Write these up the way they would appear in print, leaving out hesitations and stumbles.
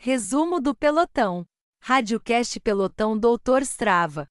Resumo do pelotão. Radiocast Pelotão Doutor Strava.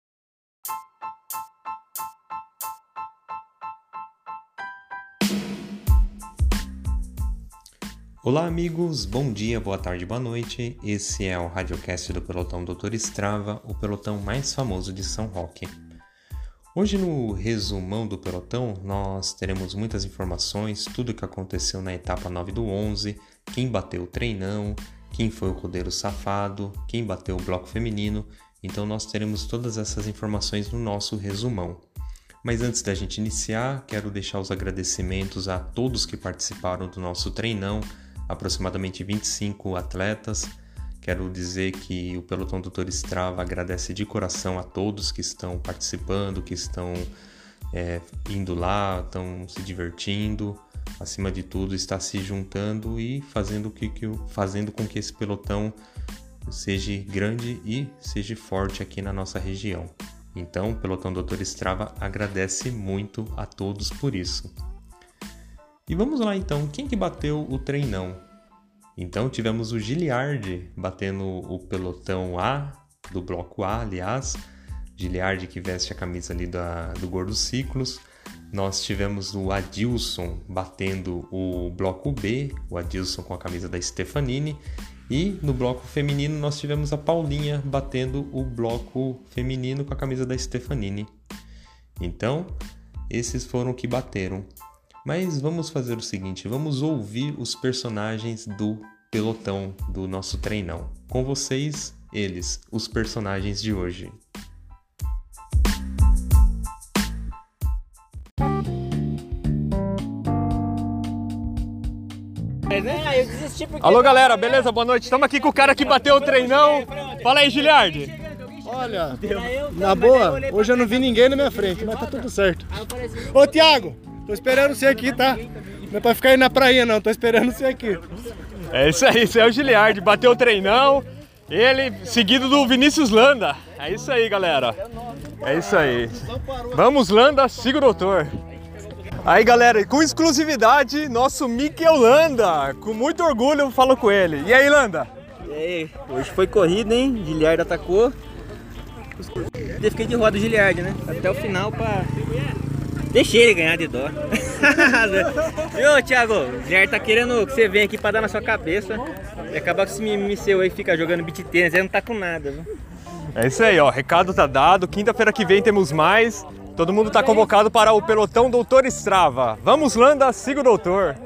Olá amigos, bom dia, boa tarde, boa noite. Esse é o Radiocast do Pelotão Doutor Strava, o pelotão mais famoso de São Roque. Hoje no resumão do pelotão nós teremos muitas informações, tudo o que aconteceu na etapa 9 do 11, quem bateu o treinão, quem foi o rodeiro safado, quem bateu o bloco feminino. Então nós teremos todas essas informações no nosso resumão. Mas antes da gente iniciar, quero deixar os agradecimentos a todos que participaram do nosso treinão, aproximadamente 25 atletas. Quero dizer que o Pelotão Doutor Strava agradece de coração a todos que estão participando, que estão indo lá, estão se divertindo. Acima de tudo, está se juntando e fazendo com que esse pelotão seja grande e seja forte aqui na nossa região. Então, o Pelotão Doutor Strava agradece muito a todos por isso. E vamos lá então, quem que bateu o treinão? Então tivemos o Giliard batendo o pelotão A, do bloco A, aliás. Giliard que veste a camisa ali do Gordo Ciclos. Nós tivemos o Adilson batendo o bloco B, o Adilson com a camisa da Stefanini. E no bloco feminino nós tivemos a Paulinha batendo o bloco feminino com a camisa da Stefanini. Então, esses foram que bateram. Mas vamos fazer o seguinte, vamos ouvir os personagens do pelotão do nosso treinão. Com vocês, eles, os personagens de hoje. Alô galera, beleza? Boa noite. Estamos aqui com o cara que bateu o treinão. Fala aí, Giliard. Olha, na boa, hoje eu não vi ninguém na minha frente, mas tá tudo certo. Ô Thiago, tô esperando você aqui, tá? Não é pra ficar aí na praia não, tô esperando você aqui. É isso aí, esse é o Giliard, bateu o treinão. Ele, seguido do Vinícius Landa. É isso aí, galera. É isso aí. Vamos Landa, siga o doutor. Aí galera, com exclusividade, nosso Mikel Landa. Com muito orgulho eu falo com ele. E aí, Landa? E aí, hoje foi corrida, hein? Giliard atacou. Eu fiquei de roda o Giliard, né? Até o final pra... Deixei ele ganhar de dó. Viu, Thiago? O Giliard tá querendo que você venha aqui pra dar na sua cabeça. E acabar com esse mimimi seu aí, fica jogando beat tênis, ele não tá com nada, viu? É isso aí, ó. Recado tá dado. Quinta-feira que vem temos mais. Todo mundo está convocado para o pelotão Doutor Strava. Vamos, Landa, siga o doutor.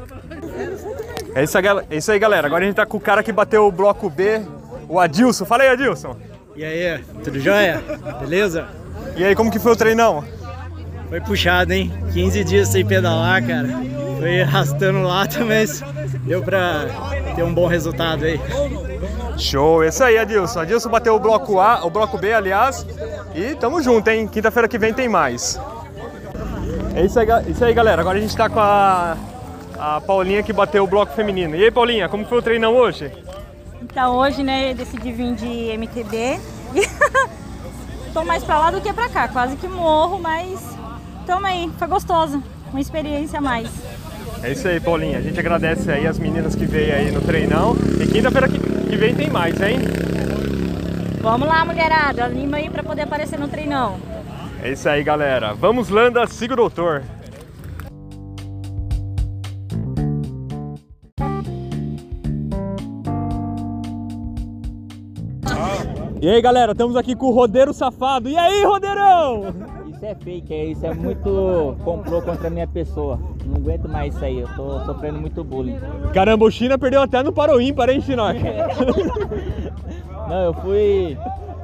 É isso aí, galera. Agora a gente tá com o cara que bateu o bloco B, o Adilson. Fala aí, Adilson. E aí, tudo jóia? Beleza? E aí, como que foi o treinão? Foi puxado, hein? 15 dias sem pedalar, cara. Foi arrastando lata, mas deu pra ter um bom resultado aí. Show, é isso aí, Adilson. Adilson bateu o bloco A, o bloco B, aliás. E tamo junto, hein? Quinta-feira que vem tem mais. É isso aí, galera. Agora a gente tá com a Paulinha que bateu o bloco feminino. E aí, Paulinha, como foi o treinão hoje? Então, hoje, né, eu decidi vir de MTB. Tô mais pra lá do que pra cá. Quase que morro, mas tamo aí. Foi gostoso. Uma experiência a mais. É isso aí, Paulinha. A gente agradece aí as meninas que veio aí no treinão. E quinta-feira que vem tem mais, hein? Vamos lá, mulherada. Anima aí pra poder aparecer no treinão. É isso aí, galera. Vamos, Landa, siga o doutor. E aí, galera, estamos aqui com o rodeiro safado. E aí, rodeirão? Isso é fake, isso é muito complô contra a minha pessoa. Não aguento mais isso aí, eu tô sofrendo muito bullying. Caramba, o China perdeu até no Paro Ímpar, hein, Chinoca? Não, eu fui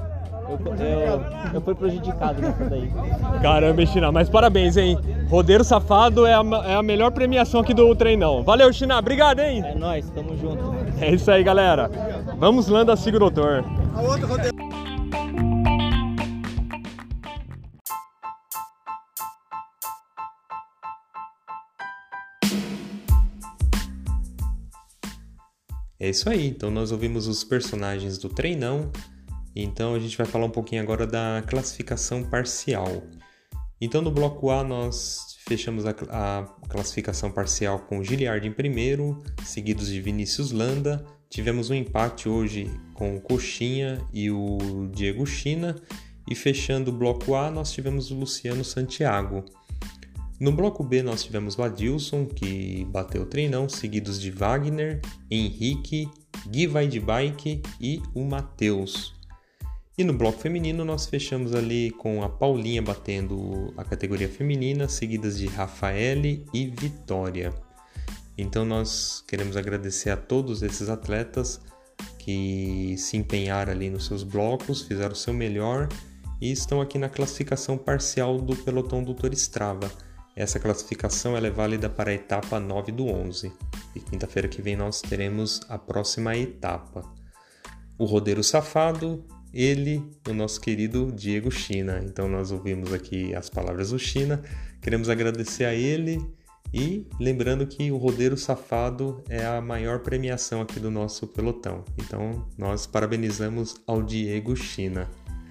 prejudicado nessa daí. Caramba, China, mas parabéns, hein? Rodeiro safado é a melhor premiação aqui do treinão. Valeu, China, obrigado, hein? É nóis, tamo junto. É isso aí, galera. Vamos, Landa, siga o doutor. É isso aí, então nós ouvimos os personagens do treinão. Então a gente vai falar um pouquinho agora da classificação parcial. Então no bloco A nós fechamos a classificação parcial com Giliard em primeiro, seguidos de Vinícius Landa, tivemos um empate hoje com o Coxinha e o Diego China. E fechando o bloco A, nós tivemos o Luciano Santiago. No bloco B, nós tivemos o Adilson, que bateu o treinão, seguidos de Wagner, Henrique, Gui vai de bike e o Matheus. E no bloco feminino, nós fechamos ali com a Paulinha batendo a categoria feminina, seguidas de Rafaele e Vitória. Então nós queremos agradecer a todos esses atletas que se empenharam ali nos seus blocos, fizeram o seu melhor e estão aqui na classificação parcial do pelotão Doutor Strava. Essa classificação ela é válida para a etapa 9 do 11. E quinta-feira que vem nós teremos a próxima etapa. O rodeiro safado, ele, o nosso querido Diego China. Então nós ouvimos aqui as palavras do China. Queremos agradecer a ele e lembrando que o rodeiro safado é a maior premiação aqui do nosso pelotão. Então nós parabenizamos ao Diego China.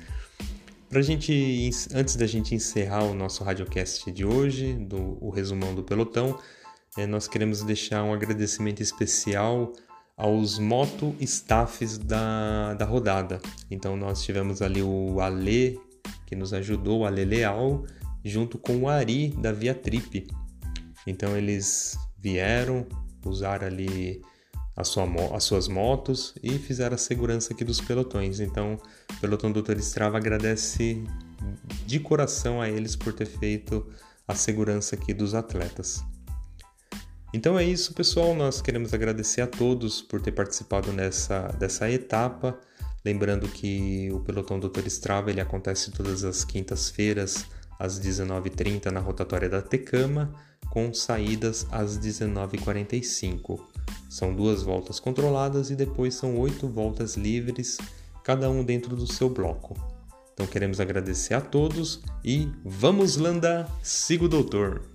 Antes da gente encerrar o nosso radiocast de hoje, o resumão do pelotão, nós queremos deixar um agradecimento especial aos moto-staffs da rodada. Então nós tivemos ali o Ale, que nos ajudou, o Ale Leal, junto com o Ari da Via Trip. Então eles vieram, usaram ali as suas motos e fizeram a segurança aqui dos pelotões. Então o pelotão Doutor Strava agradece de coração a eles por ter feito a segurança aqui dos atletas. Então é isso, pessoal, nós queremos agradecer a todos por ter participado dessa etapa. Lembrando que o pelotão Doutor Strava ele acontece todas as quintas-feiras às 19h30 na rotatória da Tecama, com saídas às 19h45. São 2 voltas controladas e depois são 8 voltas livres, cada um dentro do seu bloco. Então queremos agradecer a todos e vamos Landa, siga o doutor!